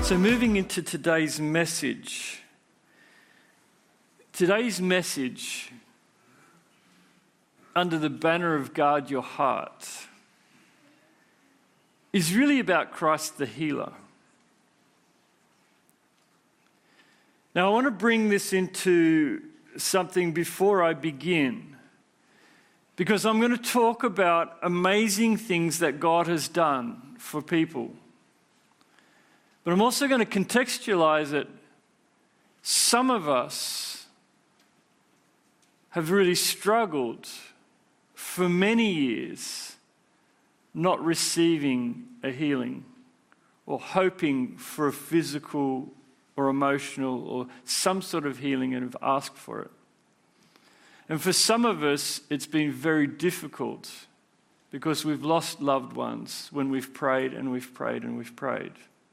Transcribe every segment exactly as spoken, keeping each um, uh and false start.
So moving into today's message, today's message under the banner of Guard Your Heart is really about Christ the healer. Now I want to bring this into something before I begin, because I'm going to talk about amazing things that God has done for people. But I'm also going to contextualize it. Some of us have really struggled for many years not receiving a healing or hoping for a physical or emotional or some sort of healing and have asked for it. And for some of us, it's been very difficult because we've lost loved ones when we've prayed and we've prayed and we've prayed.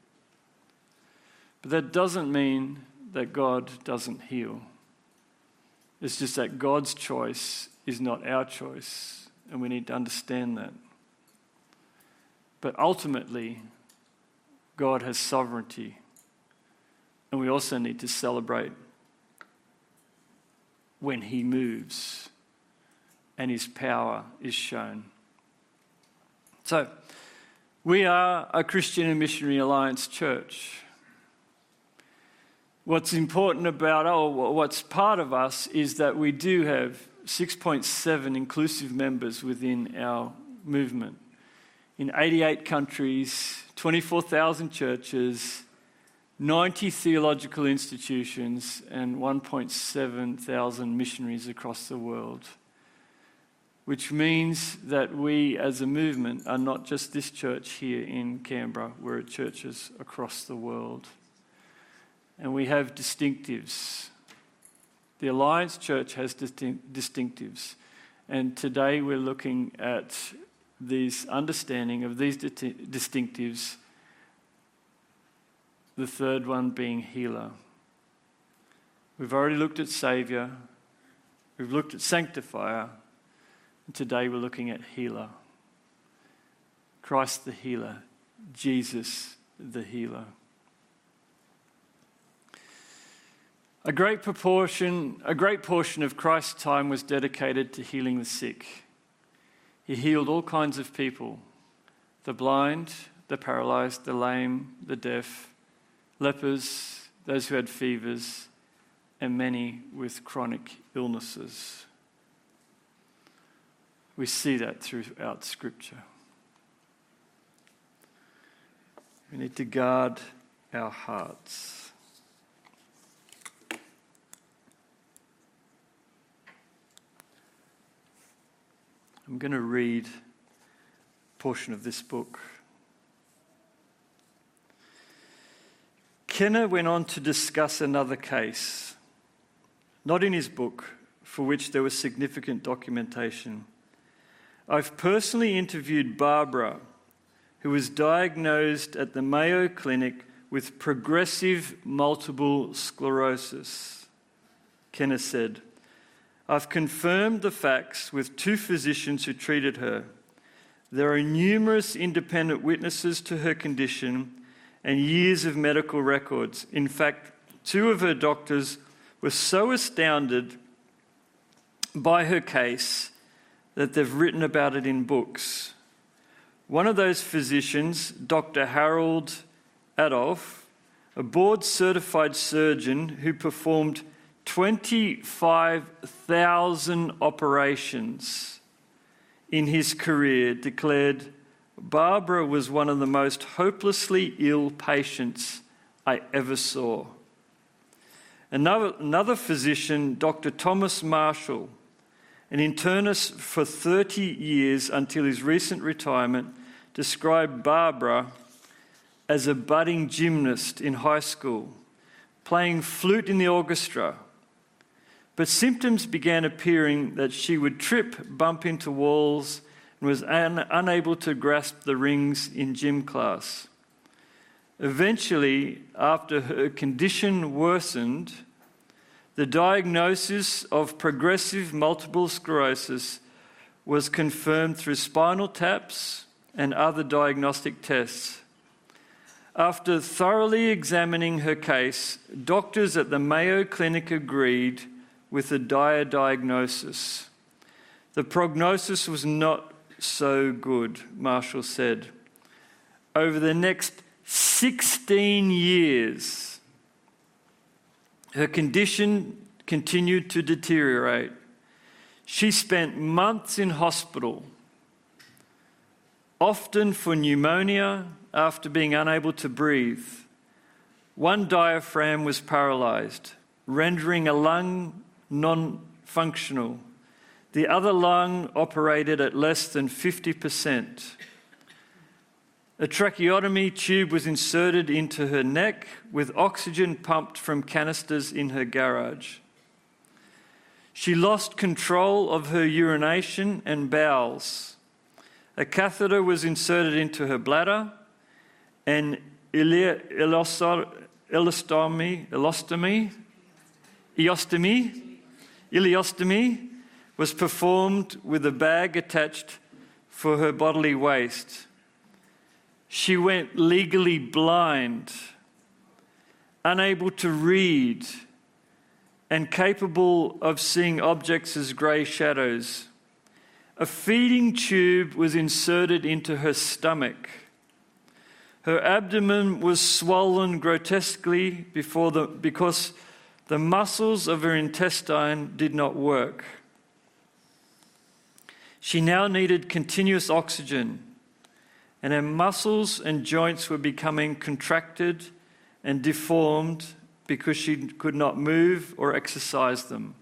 But that doesn't mean that God doesn't heal. It's just that God's choice is not our choice, and we need to understand that. But ultimately, God has sovereignty, and we also need to celebrate when He moves and His power is shown. So, we are a Christian and Missionary Alliance church. What's important about, oh, what's part of us is that we do have six point seven inclusive members within our movement. In eighty-eight countries, twenty-four thousand churches, ninety theological institutions, and one point seven thousand missionaries across the world. Which means that we as a movement are not just this church here in Canberra, we're at churches across the world. And we have distinctives. The Alliance Church has distinct, distinctives. And today we're looking at this understanding of these di- distinctives, the third one being healer. We've already looked at Saviour. We've looked at Sanctifier. And today we're looking at healer. Christ the healer. Jesus the healer. A great proportion, a great portion of Christ's time was dedicated to healing the sick. He healed all kinds of people: the blind, the paralyzed, the lame, the deaf, lepers, those who had fevers, and many with chronic illnesses. We see that throughout Scripture. We need to guard our hearts. I'm going to read a portion of this book. Kenner went on to discuss another case, not in his book, for which there was significant documentation. I've personally interviewed Barbara, who was diagnosed at the Mayo Clinic with progressive multiple sclerosis. Kenner said, I've confirmed the facts with two physicians who treated her. There are numerous independent witnesses to her condition and years of medical records. In fact, two of her doctors were so astounded by her case that they've written about it in books. One of those physicians, Doctor Harold Adolph, a board-certified surgeon who performed twenty-five thousand operations in his career, declared, Barbara was one of the most hopelessly ill patients I ever saw. Another, another physician, Doctor Thomas Marshall, an internist for thirty years until his recent retirement, described Barbara as a budding gymnast in high school, playing flute in the orchestra. But symptoms began appearing that she would trip, bump into walls, and was un- unable to grasp the rings in gym class. Eventually, after her condition worsened, the diagnosis of progressive multiple sclerosis was confirmed through spinal taps and other diagnostic tests. After thoroughly examining her case, doctors at the Mayo Clinic agreed with a dire diagnosis. The prognosis was not so good, Marshall said. Over the next sixteen years, her condition continued to deteriorate. She spent months in hospital, often for pneumonia after being unable to breathe. One diaphragm was paralysed, rendering a lung non-functional. The other lung operated at less than fifty percent. A tracheotomy tube was inserted into her neck with oxygen pumped from canisters in her garage. She lost control of her urination and bowels. A catheter was inserted into her bladder, and ileostomy, ileostomy, ileostomy, ileostomy was performed with a bag attached for her bodily waste. She went legally blind, unable to read, and capable of seeing objects as grey shadows. A feeding tube was inserted into her stomach. Her abdomen was swollen grotesquely before the, because the muscles of her intestine did not work. She now needed continuous oxygen, and her muscles and joints were becoming contracted and deformed because she could not move or exercise them.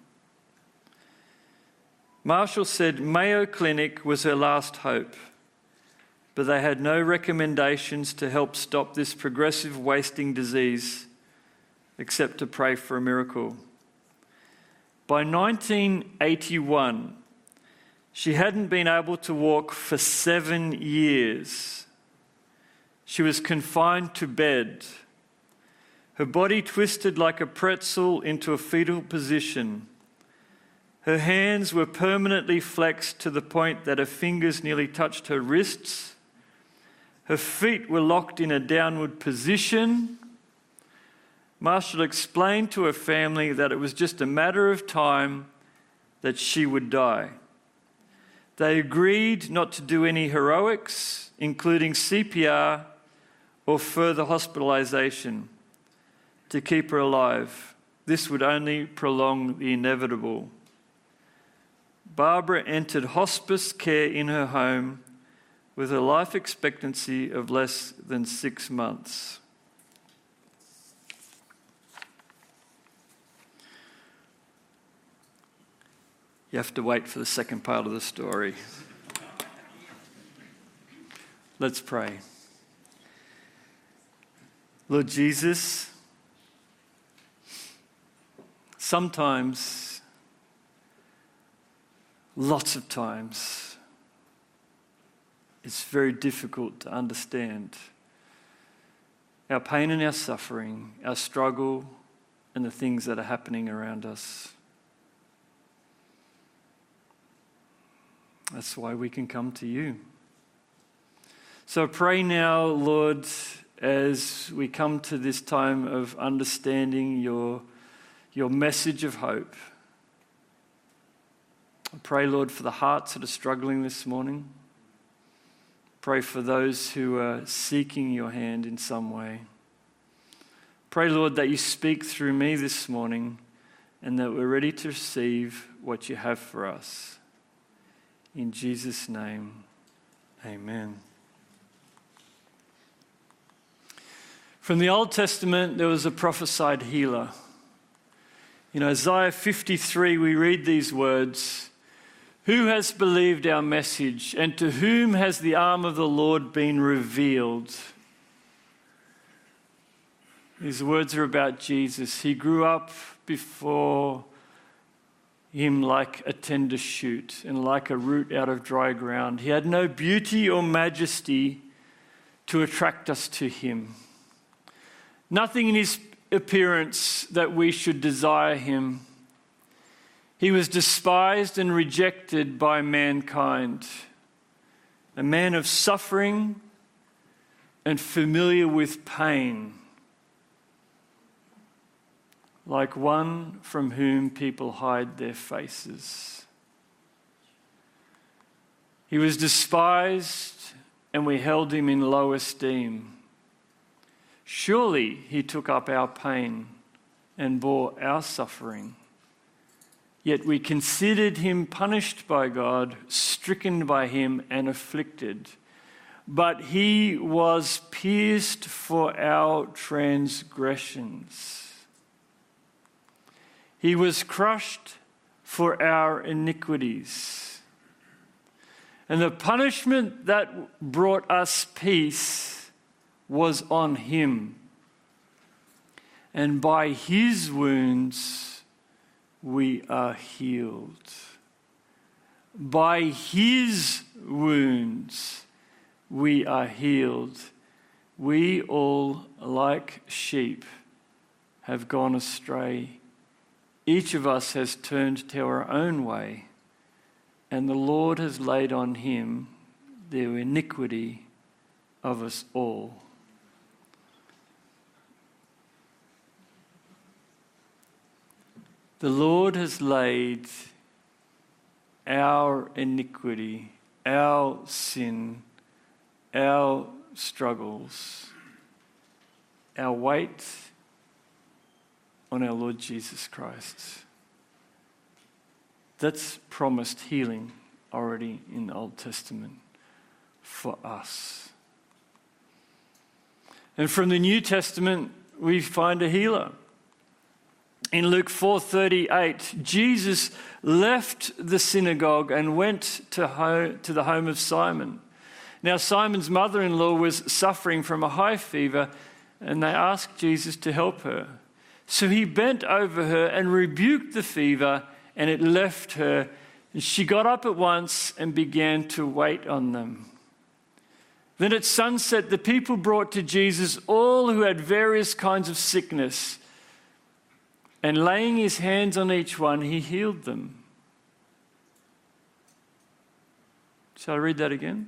Marshall said Mayo Clinic was her last hope, but they had no recommendations to help stop this progressive wasting disease except to pray for a miracle. By nineteen eighty-one, she hadn't been able to walk for seven years. She was confined to bed. Her body twisted like a pretzel into a fetal position. Her hands were permanently flexed to the point that her fingers nearly touched her wrists. Her feet were locked in a downward position. Marshall explained to her family that it was just a matter of time that she would die. They agreed not to do any heroics, including C P R or further hospitalization, to keep her alive. This would only prolong the inevitable. Barbara entered hospice care in her home with a life expectancy of less than six months. You have to wait for the second part of the story. Let's pray. Lord Jesus, sometimes, lots of times, it's very difficult to understand our pain and our suffering, our struggle, and the things that are happening around us. That's why we can come to you. So pray now, Lord, as we come to this time of understanding your, your message of hope. I pray, Lord, for the hearts that are struggling this morning. Pray for those who are seeking your hand in some way. Pray, Lord, that you speak through me this morning and that we're ready to receive what you have for us. In Jesus' name, amen. From the Old Testament, there was a prophesied healer. In Isaiah fifty-three, we read these words, "Who has believed our message, and to whom has the arm of the Lord been revealed?" These words are about Jesus. He grew up before him like a tender shoot and like a root out of dry ground. He had no beauty or majesty to attract us to him. Nothing in his appearance that we should desire him. He was despised and rejected by mankind. A man of suffering and familiar with pain, like one from whom people hide their faces. He was despised, and we held him in low esteem. Surely he took up our pain and bore our suffering. Yet we considered him punished by God, stricken by him and afflicted. But he was pierced for our transgressions. He was crushed for our iniquities. And the punishment that brought us peace was on him. And by his wounds we are healed. By his wounds we are healed. We all, like sheep, have gone astray. Each of us has turned to our own way, and the Lord has laid on him the iniquity of us all. The Lord has laid our iniquity, our sin, our struggles, our weight on our Lord Jesus Christ. That's promised healing already in the Old Testament for us. And from the New Testament, we find a healer. In Luke four thirty-eight, Jesus left the synagogue and went to, ho- to the home of Simon. Now, Simon's mother-in-law was suffering from a high fever, and they asked Jesus to help her. So he bent over her and rebuked the fever, and it left her. And she got up at once and began to wait on them. Then at sunset, the people brought to Jesus all who had various kinds of sickness, and laying his hands on each one, he healed them. Shall I read that again?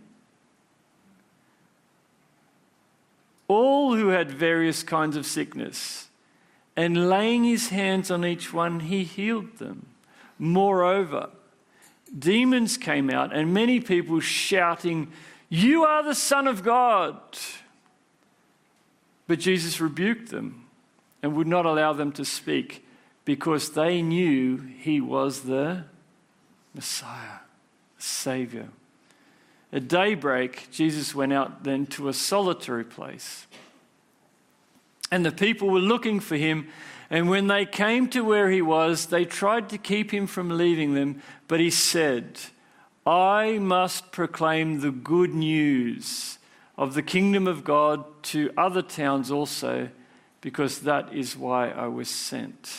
All who had various kinds of sickness, and laying his hands on each one, he healed them. Moreover, demons came out, and many people shouting, "You are the Son of God!" But Jesus rebuked them and would not allow them to speak, because they knew he was the Messiah, the Savior. At daybreak, Jesus went out then to a solitary place. And the people were looking for him, and when they came to where he was, they tried to keep him from leaving them, but he said, "I must proclaim the good news of the kingdom of God to other towns also, because that is why I was sent."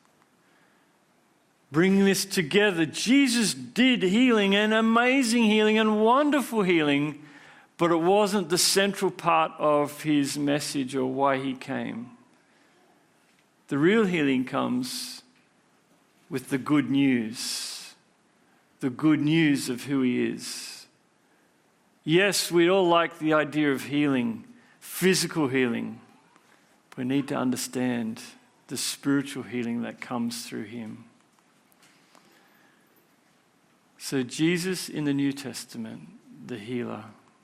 Bringing this together, Jesus did healing, and amazing healing and wonderful healing, but it wasn't the central part of his message or why he came. The real healing comes with the good news, the good news of who he is. Yes, we all like the idea of healing, physical healing. We need to understand the spiritual healing that comes through him. So Jesus in the New Testament, the healer.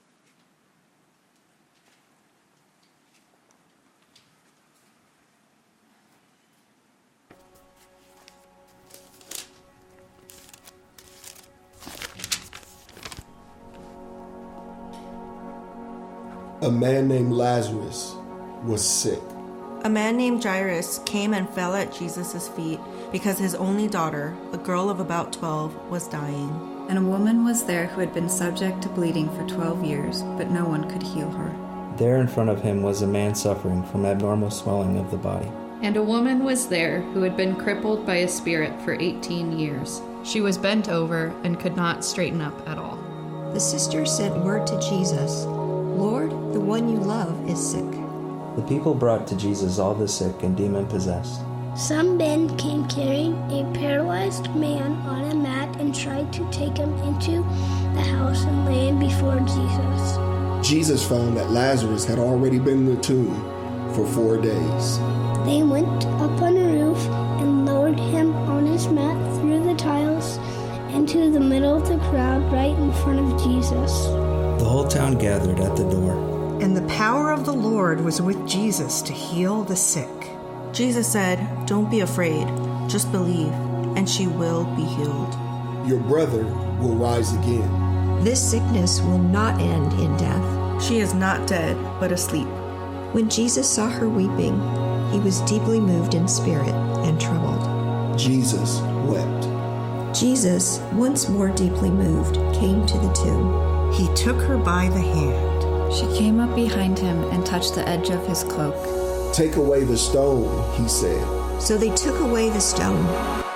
A man named Lazarus was sick. A man named Jairus came and fell at Jesus' feet because his only daughter, a girl of about twelve, was dying. And a woman was there who had been subject to bleeding for twelve years, but no one could heal her. There in front of him was a man suffering from abnormal swelling of the body. And a woman was there who had been crippled by a spirit for eighteen years. She was bent over and could not straighten up at all. The sister sent word to Jesus, "Lord, the one you love is sick." The people brought to Jesus all the sick and demon-possessed. Some men came carrying a paralyzed man on a mat and tried to take him into the house and lay him before Jesus. Jesus found that Lazarus had already been in the tomb for four days. They went up on the roof and lowered him on his mat through the tiles into the middle of the crowd right in front of Jesus. The whole town gathered at the door. And the power of the Lord was with Jesus to heal the sick. Jesus said, "Don't be afraid, just believe, and she will be healed." Your brother will rise again. This sickness will not end in death. She is not dead, but asleep. When Jesus saw her weeping, he was deeply moved in spirit and troubled. Jesus wept. Jesus, once more deeply moved, came to the tomb. He took her by the hand. She came up behind him and touched the edge of his cloak. Take away the stone, he said. So they took away the stone.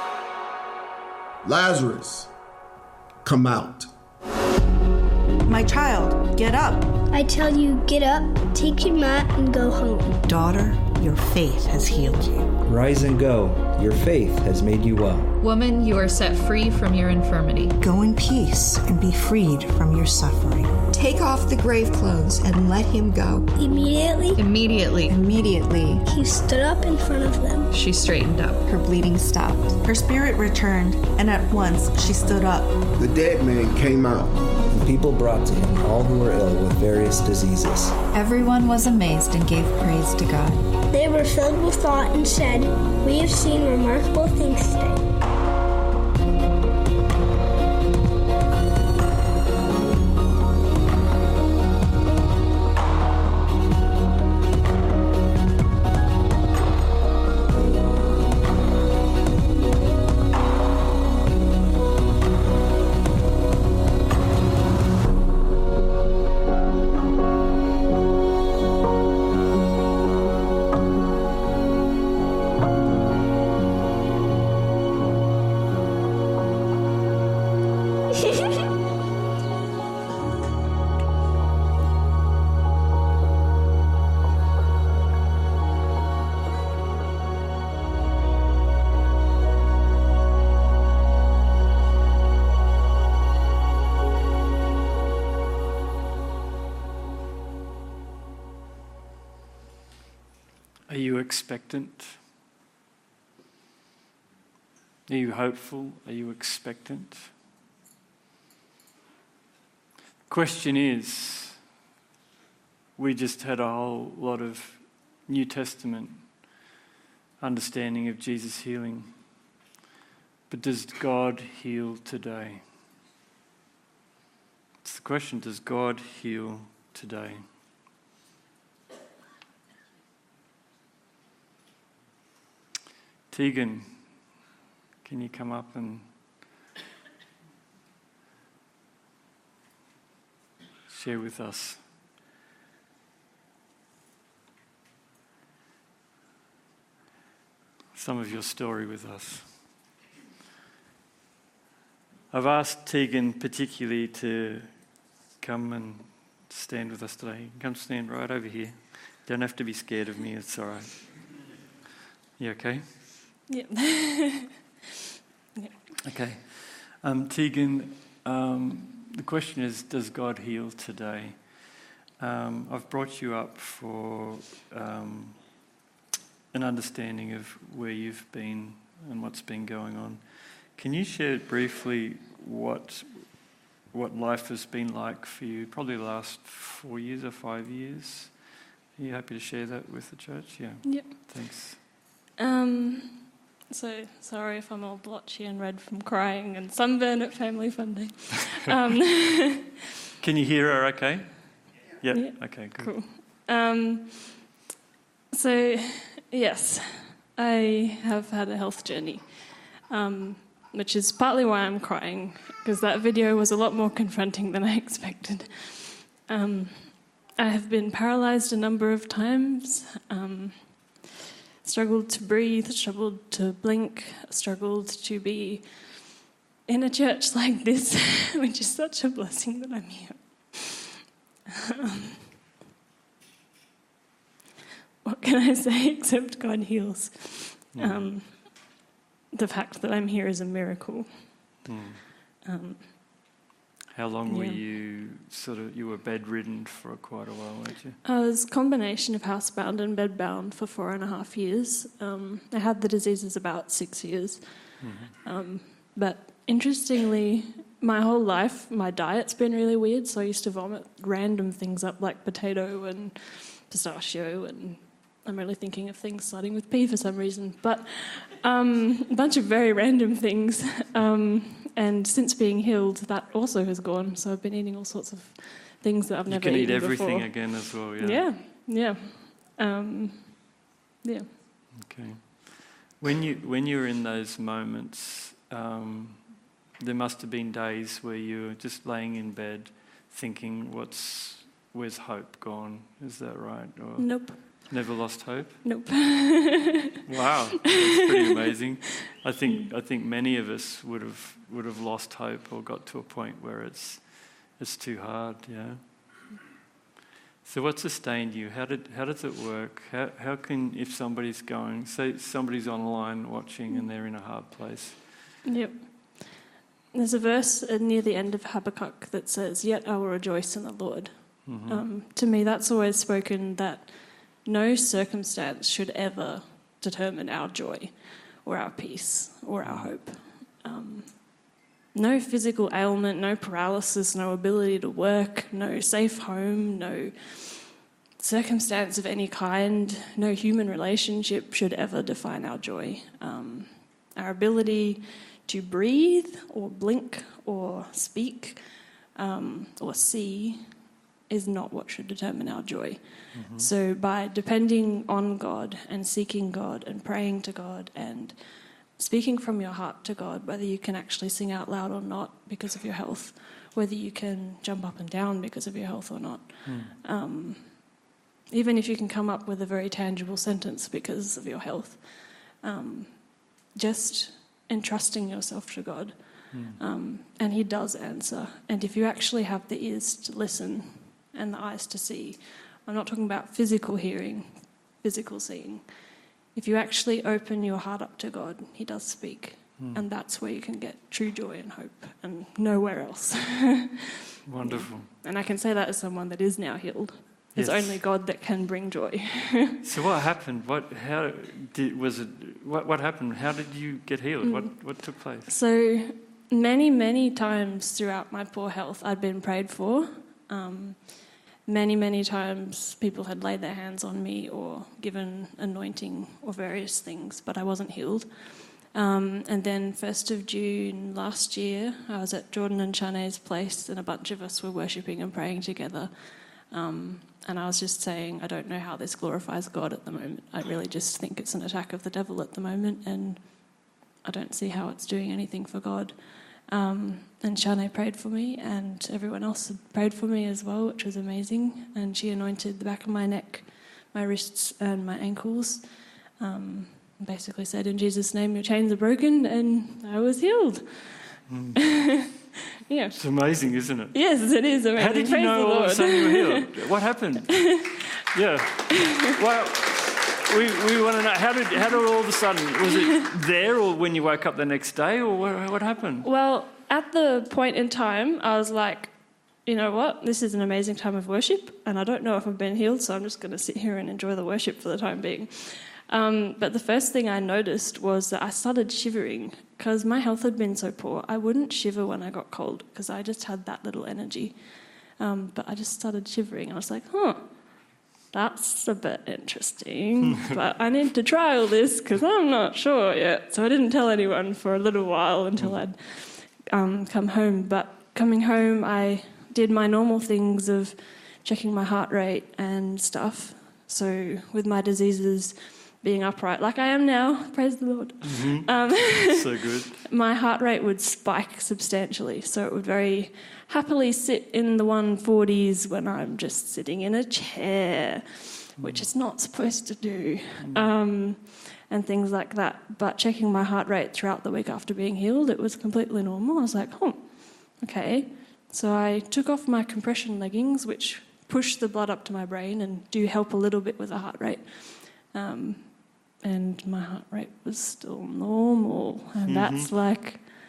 Lazarus, come out. My child, get up. I tell you, get up, take your mat, and go home. Daughter, your faith has healed you. Rise and go. Your faith has made you well. Woman, you are set free from your infirmity. Go in peace and be freed from your suffering. Take off the grave clothes and let him go. Immediately, Immediately, Immediately, he stood up in front of them. she straightened up. Her bleeding stopped. Her spirit returned, and at once she stood up. The dead man came out. The people brought to him all who were ill with various diseases. Everyone was amazed and gave praise to God. They were filled with thought and said, "We have seen remarkable things today." Are you expectant? Are you hopeful? Are you expectant? Question is, we just had a whole lot of New Testament understanding of Jesus healing. But does God heal today? It's the question, does God heal today? Tegan, can you come up and share with us some of your story with us? I've asked Tegan particularly to come and stand with us today. Come stand right over here. Don't have to be scared of me, it's all right. You okay? Yeah. Yeah. Okay. Um, Tegan, um, the question is, does God heal today? Um, I've brought you up for um, an understanding of where you've been and what's been going on. Can you share briefly what what life has been like for you, probably the last four years or five years? Are you happy to share that with the church? Yeah. Yep. Thanks. Um, so, sorry if I'm all blotchy and red from crying and sunburn at family funding. Um, Can you hear her okay? Yep. Yeah. Okay, good. Cool. Um, so, yes, I have had a health journey, um, which is partly why I'm crying, because that video was a lot more confronting than I expected. Um, I have been paralysed a number of times, um, struggled to breathe, struggled to blink, struggled to be in a church like this, which is such a blessing that I'm here. Um, what can I say except God heals? Mm. Um, the fact that I'm here is a miracle. Mm. Um, How long Yeah. were you sort of, you were bedridden for quite a while, weren't you? I was a combination of housebound and bedbound for four and a half years. Um, I had the diseases about six years. Mm-hmm. Um, but interestingly, my whole life, my diet's been really weird. So I used to vomit random things up like potato and pistachio, and I'm only thinking of things starting with P for some reason. But um, a bunch of very random things. Um, and since being healed, that also has gone. So I've been eating all sorts of things that I've You never can eat eaten everything before. again as well, yeah. Yeah, yeah. Um, yeah. Okay. When you when you're in those moments, um, there must have been days where you're just laying in bed thinking, "What's where's hope gone?" Is that right? Or Nope. never lost hope? Nope. Wow, that's pretty amazing. I think I think many of us would have would have lost hope or got to a point where it's it's too hard. Yeah. So what sustained you? How did how does it work? How how can, if somebody's going, say somebody's online watching and they're in a hard place? Yep. There's a verse near the end of Habakkuk that says, "Yet I will rejoice in the Lord." Mm-hmm. Um, to me, that's always spoken that no circumstance should ever determine our joy or our peace or our hope. Um, no physical ailment, no paralysis, no ability to work, no safe home, no circumstance of any kind, no human relationship should ever define our joy. Um, our ability to breathe or blink or speak um, or see is not what should determine our joy. Mm-hmm. So by depending on God and seeking God and praying to God and speaking from your heart to God, whether you can actually sing out loud or not because of your health, whether you can jump up and down because of your health or not, mm. um, even if you can come up with a very tangible sentence because of your health, um, just entrusting yourself to God. Mm. Um, and he does answer. And if you actually have the ears to listen and the eyes to see, I'm not talking about physical hearing, physical seeing. If you actually open your heart up to God, he does speak. Mm. And that's where you can get true joy and hope, and nowhere else. Wonderful. And I can say that as someone that is now healed. It's Yes. only God that can bring joy. So what happened? What how did was it? What what happened? How did you get healed? Mm. What what took place? So many many times throughout my poor health, I'd been prayed for. Um, many many times, people had laid their hands on me or given anointing or various things, but I wasn't healed. Um, and then first of June last year, I was at Jordan and Shanae's place, and a bunch of us were worshipping and praying together. Um, and I was just saying, I don't know how this glorifies God at the moment. I really just think it's an attack of the devil at the moment, and I don't see how it's doing anything for God. Um, and Shanae prayed for me, and everyone else had prayed for me as well, which was amazing. And she anointed the back of my neck, my wrists, and my ankles. Um, basically said, in Jesus' name, your chains are broken, and I was healed. Mm. Yeah. It's amazing, isn't it? Yes, it is amazing. How did you Praise know the all of a Lord. sudden you were healed? What happened? Yeah. Well, we we want to know, how did how did all of a sudden, was it there or when you woke up the next day, or what, what happened? Well, at the point in time, I was like, you know what, this is an amazing time of worship, and I don't know if I've been healed, so I'm just going to sit here and enjoy the worship for the time being. Um, but the first thing I noticed was that I started shivering because my health had been so poor. I wouldn't shiver when I got cold because I just had that little energy. Um, but I just started shivering. I was like, huh, that's a bit interesting. But I need to try all this because I'm not sure yet. So I didn't tell anyone for a little while until I'd um, come home. But coming home, I did my normal things of checking my heart rate and stuff. So with my diseases, being upright like I am now, praise the Lord. Mm-hmm. Um, so good. My heart rate would spike substantially, so it would very happily sit in the one forties when I'm just sitting in a chair, which it's not supposed to do, um, and things like that. But checking my heart rate throughout the week after being healed, it was completely normal. I was like, oh, okay. So I took off my compression leggings, which push the blood up to my brain and do help a little bit with the heart rate. Um, and my heart rate was still normal. And mm-hmm. that's like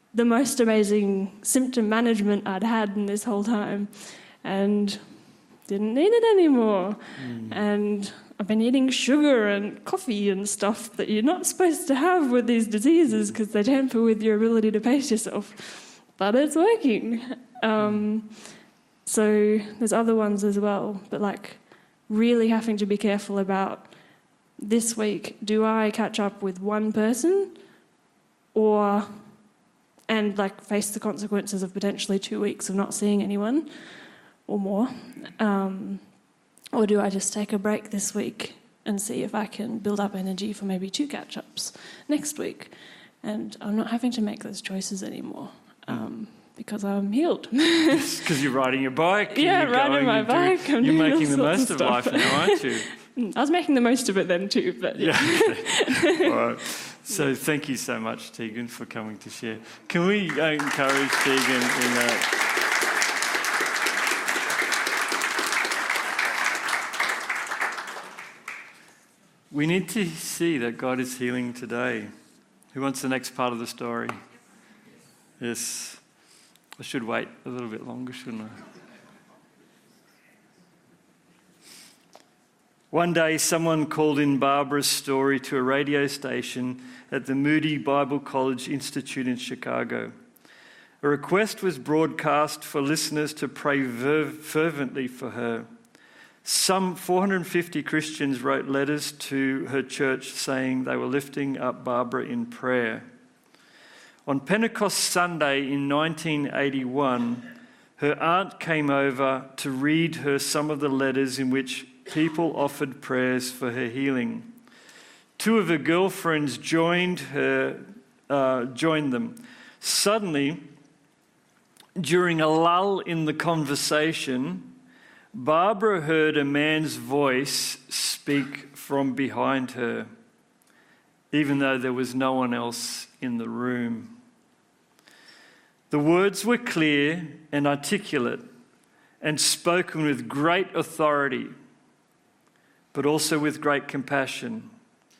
the most amazing symptom management I'd had in this whole time, and didn't need it anymore. Mm. And I've been eating sugar and coffee and stuff that you're not supposed to have with these diseases because they tamper with your ability to pace yourself. But it's working. Um, so there's other ones as well, but like really having to be careful about this week, do I catch up with one person or, and like face the consequences of potentially two weeks of not seeing anyone or more, um, or do I just take a break this week and see if I can build up energy for maybe two catch-ups next week? And I'm not having to make those choices anymore um, because I'm healed. Because you're riding your bike. Yeah, you're riding going, my you're bike. Doing, you're making the most of, of life now, aren't you? I was making the most of it then too, but yeah. yeah. All right. So thank you so much, Tegan, for coming to share. Can we uh, encourage Tegan in that? We need to see that God is healing today. Who wants the next part of the story? Yes. I should wait a little bit longer, shouldn't I? One day, someone called in Barbara's story to a radio station at the Moody Bible College Institute in Chicago. A request was broadcast for listeners to pray ver- fervently for her. Some four hundred fifty Christians wrote letters to her church saying they were lifting up Barbara in prayer. On Pentecost Sunday in nineteen eighty-one, her aunt came over to read her some of the letters in which people offered prayers for her healing. Two of her girlfriends joined her, uh, joined them. Suddenly, during a lull in the conversation, Barbara heard a man's voice speak from behind her, even though there was no one else in the room. The words were clear and articulate and spoken with great authority, but also with great compassion.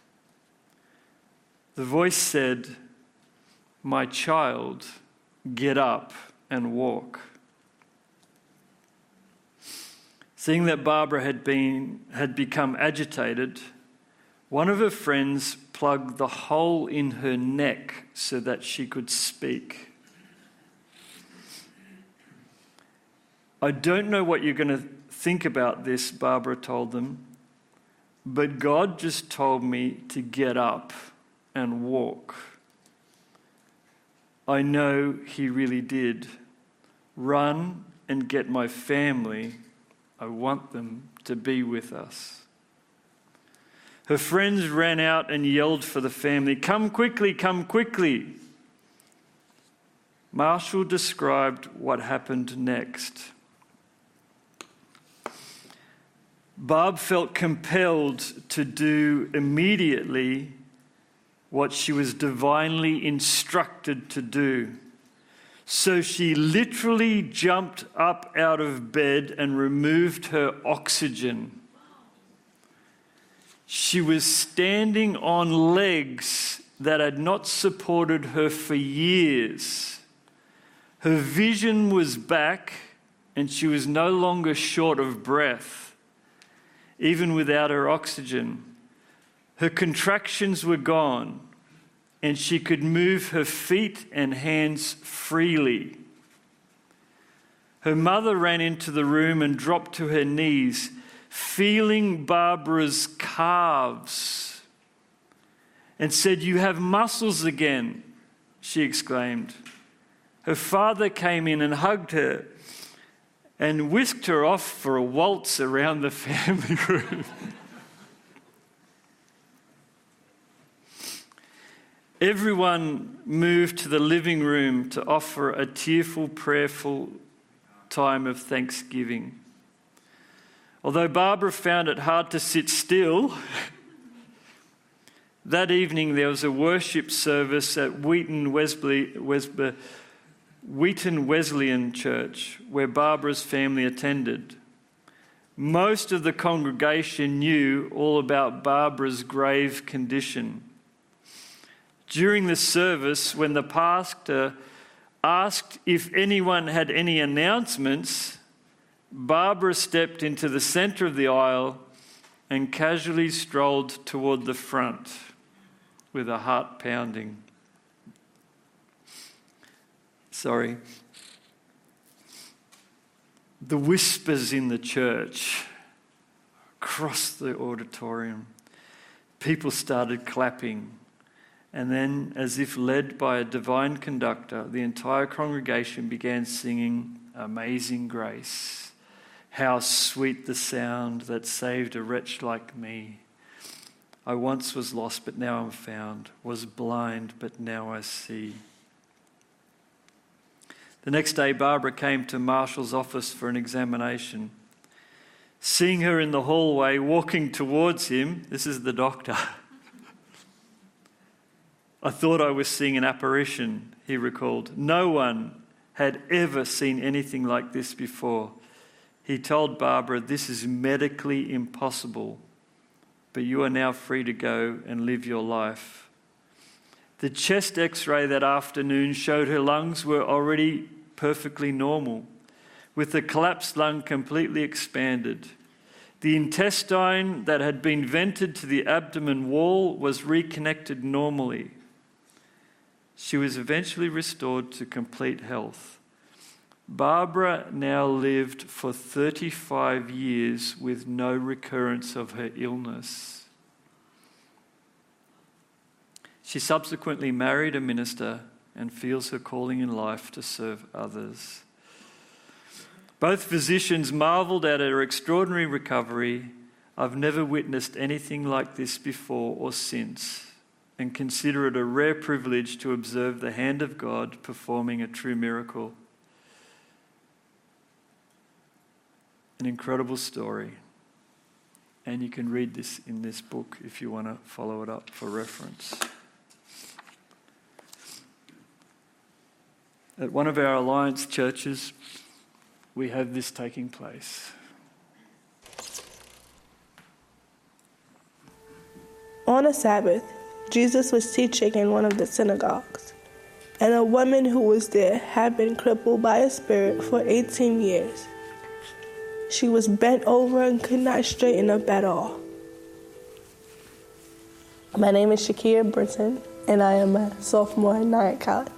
The voice said, "My child, get up and walk." Seeing that Barbara had been had become agitated, one of her friends plugged the hole in her neck so that she could speak. "I don't know what you're going to think about this," Barbara told them, "but God just told me to get up and walk. I know He really did. Run and get my family. I want them to be with us." Her friends ran out and yelled for the family, "Come quickly, come quickly." Marshall described what happened next. Barb felt compelled to do immediately what she was divinely instructed to do. So she literally jumped up out of bed and removed her oxygen. She was standing on legs that had not supported her for years. Her vision was back and she was no longer short of breath, even without her oxygen. Her contractions were gone, and she could move her feet and hands freely. Her mother ran into the room and dropped to her knees, feeling Barbara's calves, and said, "You have muscles again," she exclaimed. Her father came in and hugged her and whisked her off for a waltz around the family room. Everyone moved to the living room to offer a tearful, prayerful time of thanksgiving. Although Barbara found it hard to sit still, that evening there was a worship service at Wheaton Wesley, Wesby, Wheaton Wesleyan Church, where Barbara's family attended. Most of the congregation knew all about Barbara's grave condition. During the service, when the pastor Asked if anyone had any announcements, Barbara stepped into the centre of the aisle and casually strolled toward the front with her heart pounding. Sorry. The whispers in the church, across the auditorium, people started clapping. And then, as if led by a divine conductor, the entire congregation began singing Amazing Grace. How sweet the sound that saved a wretch like me. I once was lost, but now I'm found. Was blind, but now I see. The next day, Barbara came to Marshall's office for an examination. Seeing her in the hallway, walking towards him, this is the doctor. I thought I was seeing an apparition, he recalled. No one had ever seen anything like this before. He told Barbara, this is medically impossible, but you are now free to go and live your life. The chest x-ray that afternoon showed her lungs were already perfectly normal, with the collapsed lung completely expanded. The intestine that had been vented to the abdomen wall was reconnected normally. She was eventually restored to complete health. Barbara now lived for thirty-five years with no recurrence of her illness. She subsequently married a minister and feels her calling in life to serve others. Both physicians marvelled at her extraordinary recovery. I've never witnessed anything like this before or since, and consider it a rare privilege to observe the hand of God performing a true miracle. An incredible story. And you can read this in this book if you want to follow it up for reference. At one of our Alliance churches, we have this taking place. On a Sabbath, Jesus was teaching in one of the synagogues, and a woman who was there had been crippled by a spirit for eighteen years. She was bent over and could not straighten up at all. My name is Shakia Britton, and I am a sophomore at Nyack College.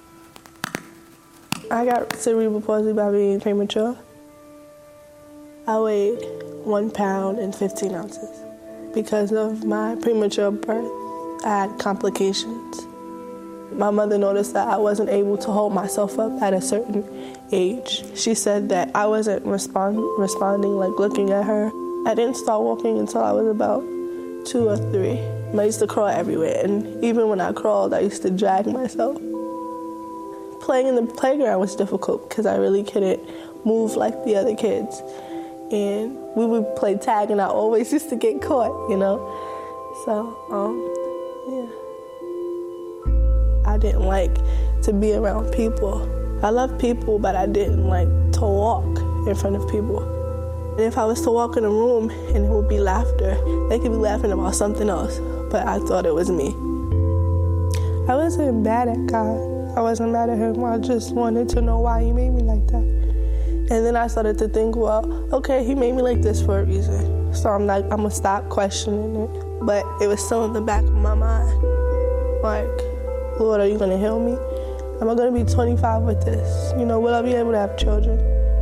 I got cerebral palsy by being premature. I weighed one pound and fifteen ounces. Because of my premature birth, I had complications. My mother noticed that I wasn't able to hold myself up at a certain age. She said that I wasn't respond, responding, like looking at her. I didn't start walking until I was about two or three. I used to crawl everywhere, and even when I crawled, I used to drag myself. Playing in the playground was difficult because I really couldn't move like the other kids. And we would play tag, and I always used to get caught, you know. So, um, yeah. I didn't like to be around people. I love people, but I didn't like to walk in front of people. And if I was to walk in a room and it would be laughter, they could be laughing about something else, but I thought it was me. I wasn't mad at God. I wasn't mad at him. I just wanted to know why he made me like that. And then I started to think, well, okay, he made me like this for a reason. So I'm like, I'm gonna stop questioning it. But it was still in the back of my mind. Like, Lord, are you gonna heal me? Am I gonna be twenty-five with this? You know, will I be able to have children?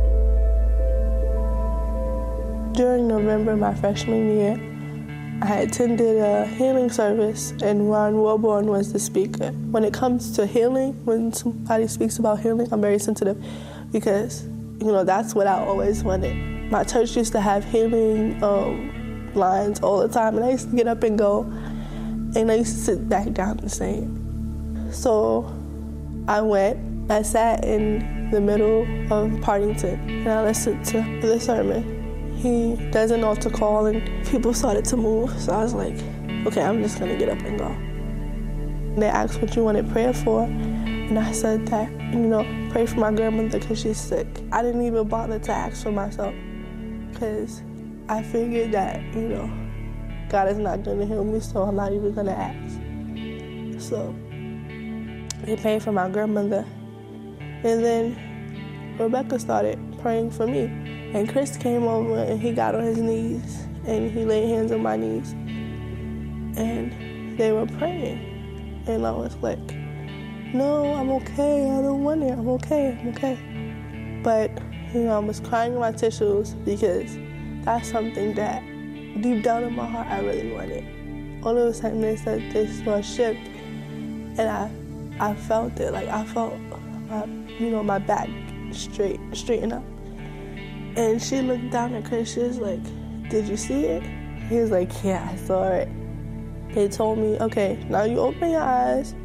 During November, my freshman year, I attended a healing service, and Ron Wilborn was the speaker. When it comes to healing, when somebody speaks about healing, I'm very sensitive because, you know, that's what I always wanted. My church used to have healing um, lines all the time, and I used to get up and go, and I used to sit back down the same. So I went, I sat in the middle of Partington, and I listened to the sermon. He does an altar call, and people started to move, so I was like, okay, I'm just gonna get up and go. And they asked what you wanted prayer for, and I said that, you know, pray for my grandmother because she's sick. I didn't even bother to ask for myself because I figured that, you know, God is not gonna heal me, so I'm not even gonna ask. So they prayed for my grandmother, And then Rebecca started praying for me. And Chris came over and he got on his knees and he laid hands on my knees. And they were praying. And I was like, no, I'm okay. I don't want it. I'm okay. I'm okay. But, you know, I was crying in my tissues because that's something that deep down in my heart I really wanted. All of a sudden they said this was shift. And I I felt it. Like I felt my, you know, my back straight, straighten up. And she looked down at Chris. She was like, did you see it? He was like, yeah, I saw it. They told me, okay, now you open your eyes.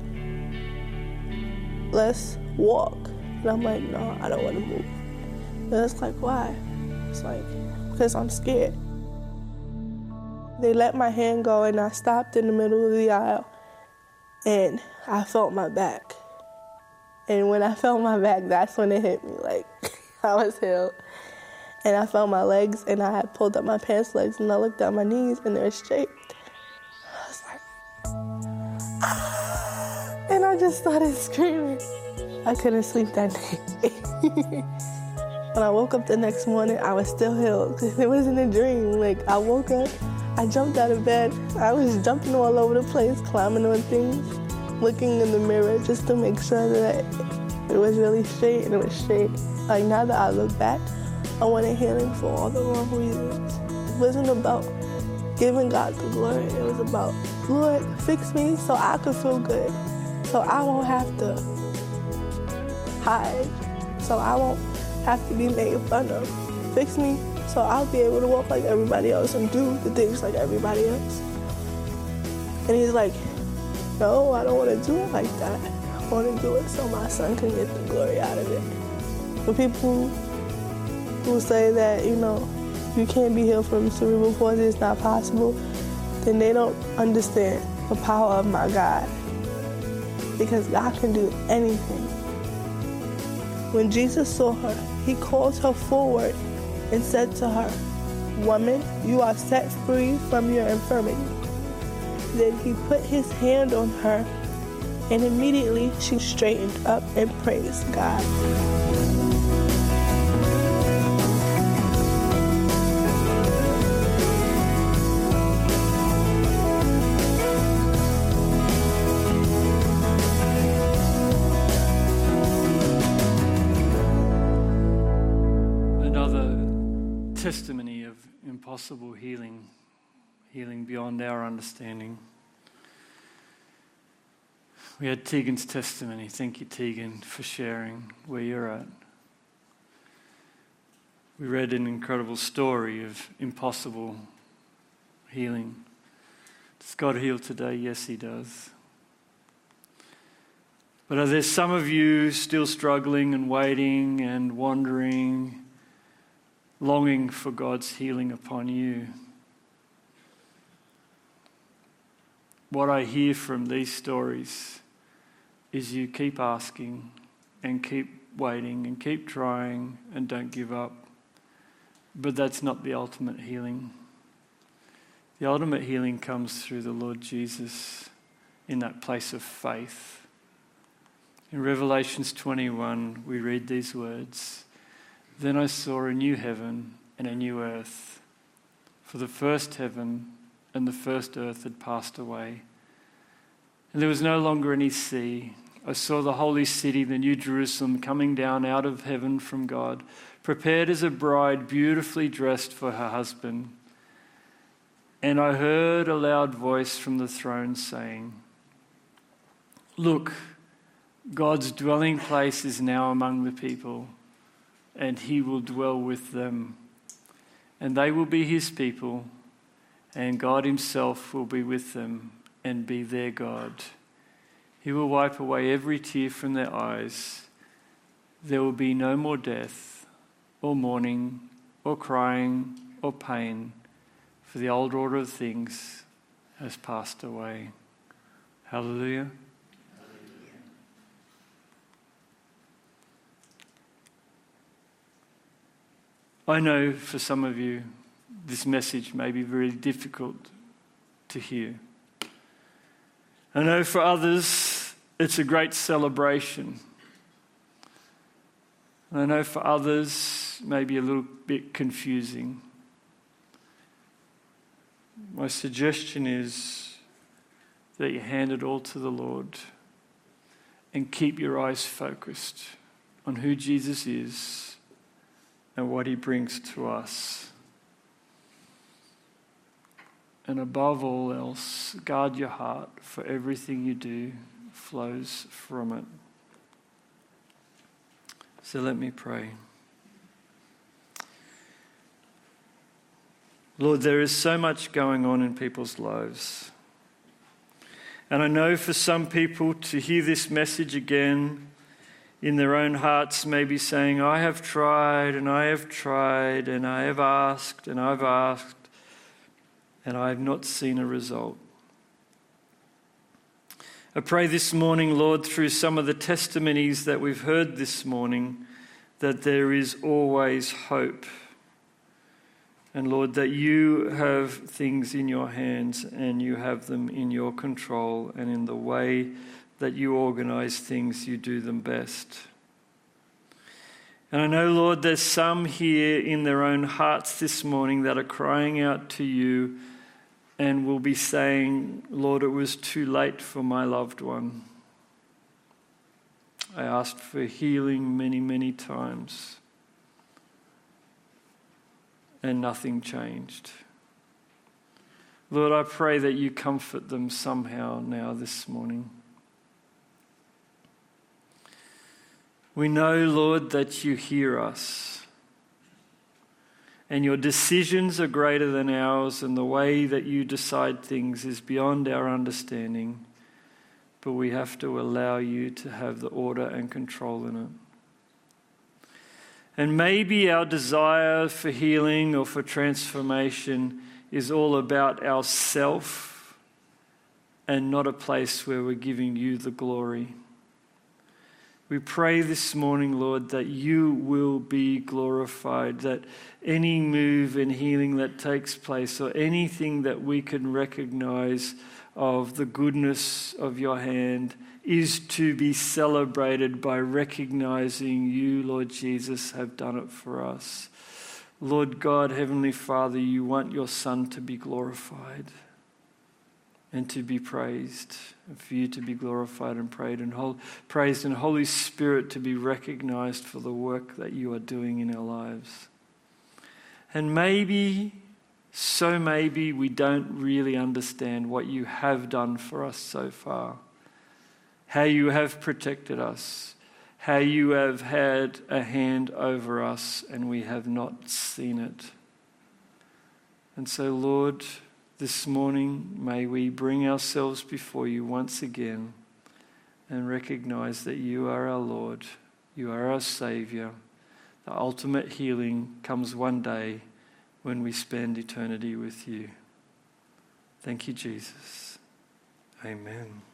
Let's walk. And I'm like, no, I don't want to move. And it's like, why? It's like, because I'm scared. They let my hand go and I stopped in the middle of the aisle and I felt my back. And when I felt my back, that's when it hit me. Like, I was healed. And I felt my legs and I had pulled up my pants legs and I looked at my knees and they're straight. I was like, ah! And I just started screaming. I couldn't sleep that night. When I woke up the next morning, I was still healed. It wasn't a dream. Like, I woke up, I jumped out of bed. I was jumping all over the place, climbing on things, looking in the mirror just to make sure that it was really straight, and it was straight. Like, now that I look back, I wanted healing for all the wrong reasons. It wasn't about giving God the glory. It was about, Lord, fix me so I could feel good, so I won't have to hide, so I won't have to be made fun of. Fix me so I'll be able to walk like everybody else and do the things like everybody else. And he's like, no, I don't want to do it like that. I want to do it so my son can get the glory out of it. For people who say that, you know, you can't be healed from cerebral palsy, it's not possible, then they don't understand the power of my God. Because God can do anything. When Jesus saw her, he called her forward and said to her, woman, you are set free from your infirmity. Then he put his hand on her, and immediately she straightened up and praised God. Testimony of impossible healing, healing beyond our understanding. We had Tegan's testimony. Thank you, Tegan, for sharing where you're at. We read an incredible story of impossible healing. Does God heal today? Yes, he does. But are there some of you still struggling and waiting and wondering, longing for God's healing upon you? What I hear from these stories is you keep asking and keep waiting and keep trying and don't give up. But that's not the ultimate healing. The ultimate healing comes through the Lord Jesus in that place of faith. In Revelations twenty-one, we read these words, then I saw a new heaven and a new earth, for the first heaven and the first earth had passed away, and there was no longer any sea. I saw the holy city, the new Jerusalem, coming down out of heaven from God, prepared as a bride beautifully dressed for her husband. And I heard a loud voice from the throne saying, look, God's dwelling place is now among the people, and he will dwell with them. And they will be his people, and God himself will be with them and be their God. He will wipe away every tear from their eyes. There will be no more death, or mourning, or crying, or pain, for the old order of things has passed away. Hallelujah. I know for some of you, this message may be very difficult to hear. I know for others, it's a great celebration. And I know for others, maybe a little bit confusing. My suggestion is that you hand it all to the Lord and keep your eyes focused on who Jesus is and what he brings to us. And above all else, guard your heart, for everything you do flows from it. So let me pray. Lord, there is so much going on in people's lives. And I know for some people to hear this message again in their own hearts may be saying, I have tried and I have tried and I have asked and I've asked and I have not seen a result. I pray this morning, Lord, through some of the testimonies that we've heard this morning, that there is always hope. And Lord, that you have things in your hands and you have them in your control, and in the way that you organize things, you do them best. And I know, Lord, there's some here in their own hearts this morning that are crying out to you and will be saying, Lord, it was too late for my loved one. I asked for healing many, many times, and nothing changed. Lord, I pray that you comfort them somehow now this morning. We know, Lord, that you hear us, and your decisions are greater than ours, and the way that you decide things is beyond our understanding, but we have to allow you to have the order and control in it. And maybe our desire for healing or for transformation is all about ourself and not a place where we're giving you the glory. We pray this morning, Lord, that you will be glorified, that any move in healing that takes place or anything that we can recognize of the goodness of your hand is to be celebrated by recognizing you, Lord Jesus, have done it for us. Lord God, Heavenly Father, you want your Son to be glorified and to be praised, and for you to be glorified and prayed and whole, praised, and Holy Spirit to be recognized for the work that you are doing in our lives. And maybe, so maybe we don't really understand what you have done for us so far, how you have protected us, how you have had a hand over us and we have not seen it. And so, Lord, this morning, may we bring ourselves before you once again and recognize that you are our Lord, you are our Savior. The ultimate healing comes one day when we spend eternity with you. Thank you, Jesus. Amen.